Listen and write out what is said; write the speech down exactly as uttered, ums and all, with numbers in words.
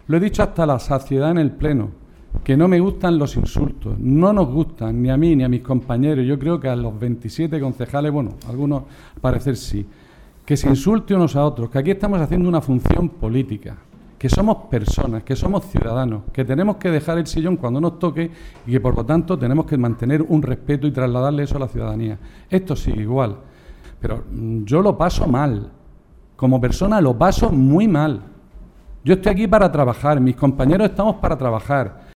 Lo he dicho hasta la saciedad en el Pleno, que no me gustan los insultos, no nos gustan, ni a mí ni a mis compañeros, yo creo que a los veintisiete concejales, bueno, algunos parecer sí, que se insulte unos a otros, que aquí estamos haciendo una función política, que somos personas, que somos ciudadanos, que tenemos que dejar el sillón cuando nos toque y que por lo tanto tenemos que mantener un respeto y trasladarle eso a la ciudadanía. Esto sigue igual, pero yo lo paso mal, como persona lo paso muy mal. Yo estoy aquí para trabajar, mis compañeros estamos para trabajar.